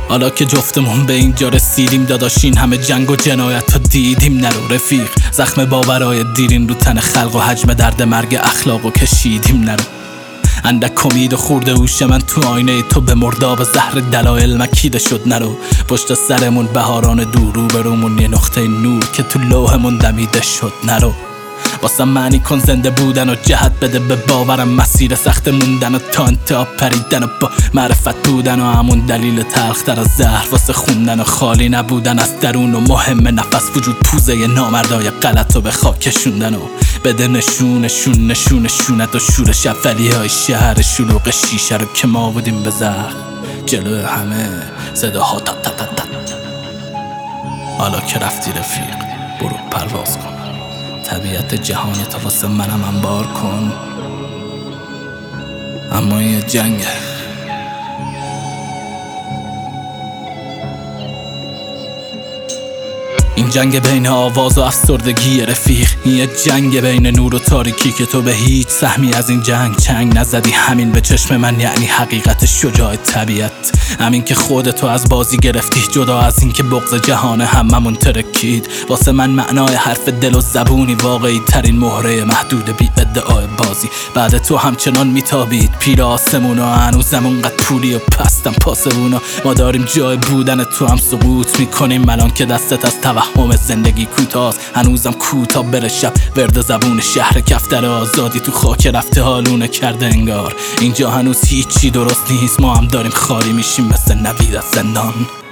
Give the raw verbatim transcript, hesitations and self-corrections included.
حالا که جفتمون به اینجا رسیدیم داداش، این همه جنگ و جنایت رو دیدیم. نرو رفیق، زخم باورای دیرین رو تن خلق و حجم درد مرگ اخلاق و کشیدیم. نرو اندک امید و خورده هوش من تو آینه تو به مرداب زهر دلایل مکیده شد. نرو پشت سرمون بهاران دور، رو برومون یه نقطه نور که تو لوحمون دمیده شد. نرو واسه معنی کن زنده بودن و جهت بده به باورم، مسیر سخت موندن و تا انتها پریدن و با معرفت بودن و همون دلیل تلختر از زهر واسه خوندن و خالی نبودن از درون و مهم نفس وجود پوزه نامردای غلط و به خاک کشوندن و بده نشونشون نشونشونت و شورش اولی های شهر شلوغ شیشه رو که ما بودیم به زهر جلو همه صداها تت تت تت. حالا که رفتی رفیق برو پرواز کن، طبیعت جهانی تا واسه منم انبار کن. اما یه جنگه، این جنگ بین آواز و افسردگی رفیق. این یه جنگ بین نور و تاریکی که تو به هیچ سهمی از این جنگ چنگ نزدی. همین به چشم من یعنی حقیقت شجاع طبیعت، همین که خودتو از بازی گرفتی، جدا از این که بغض جهان هممون ترکید. واسه من معنای حرف دل و زبونی واقعی ترین مهره محدود بی ادعای بازی. بعد تو همچنان میتابید پیر آسمون و هنوزم اونقدر پولی و پستم پاسبونا. ما داریم جای بودن تو هم سقوط میکنیم الان که دستت از توهم زندگی کوتاست. هنوزم کوتا بره شب ورد زبون شهر کفتر آزادی تو خاک رفته حالونه کرده انگار. اینجا هنوز هیچی درست نیست، ما هم داریم خالی میشیم مثل نوید از زندان.